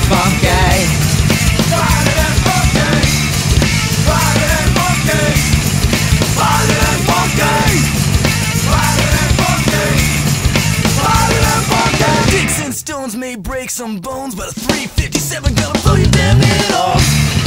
funky. Violent and funky. Violent and funky. Violent and funky. Violent and funky. Violent and funky. Sticks and stones may break some bones, but a 357 gonna blow your damn head off.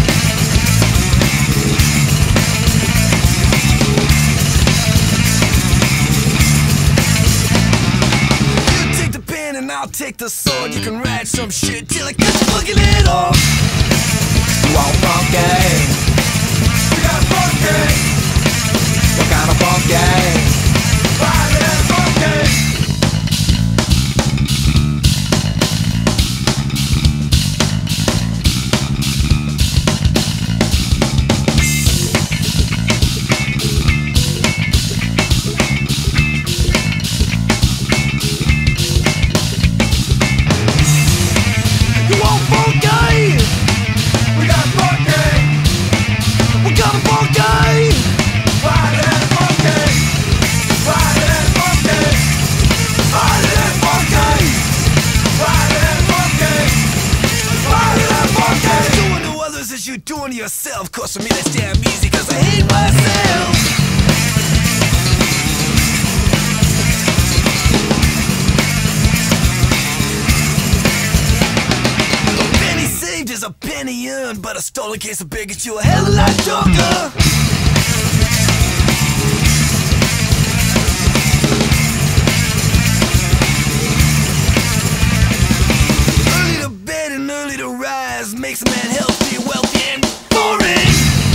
I'll take the sword, you can write some shit till I cut your fucking head off. You want funky? We got funky. What kind of funky? Violent and funky. You doing to yourself, cause for me that's damn easy, cause I hate myself. A penny saved is a penny earned, but a stolen case of beer gets you a hell of a lot darker. Early to bed and early to rise makes a man healthy, wealthy, and boring.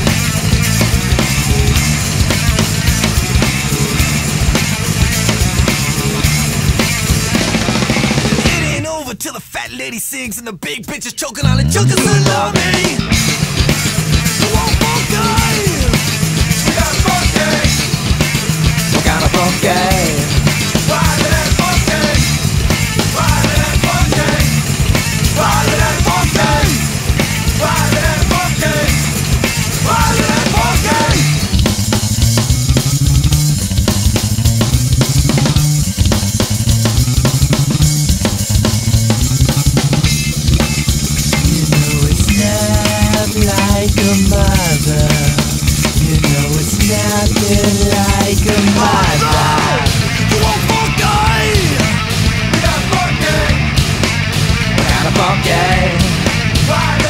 It ain't over till the fat lady sings and the big bitch is choking on a chunk of salami. You want funky? We got funky. What kind of funky? Violent and funky. Violent and funky. Violent and funky. Violent and funky. Violent and funky. Like a mother, you know it's nothing like a mother. You want funky? We got funky. What kind of funky? Violent